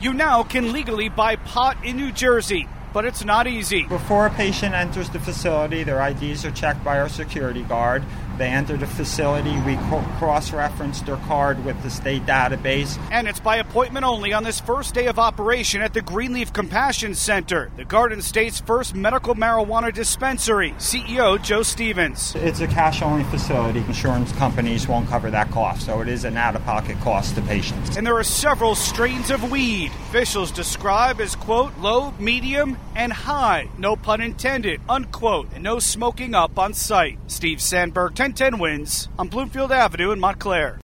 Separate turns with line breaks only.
You now can legally buy pot in New Jersey, but it's not easy.
Before a patient enters the facility, their IDs are checked by our security guard. They enter the facility. We cross-reference their card with the state database.
And it's by appointment only on this first day of operation at the Greenleaf Compassion Center, the Garden State's first medical marijuana dispensary. CEO Joe Stevens.
It's a cash-only facility. Insurance companies won't cover that cost, so it is an out-of-pocket cost to patients.
And there are several strains of weed. Officials describe as, quote, low, medium, and high. No pun intended, unquote. And no smoking up on site. Steve Sandberg, 1010 Wins on Bloomfield Avenue in Montclair.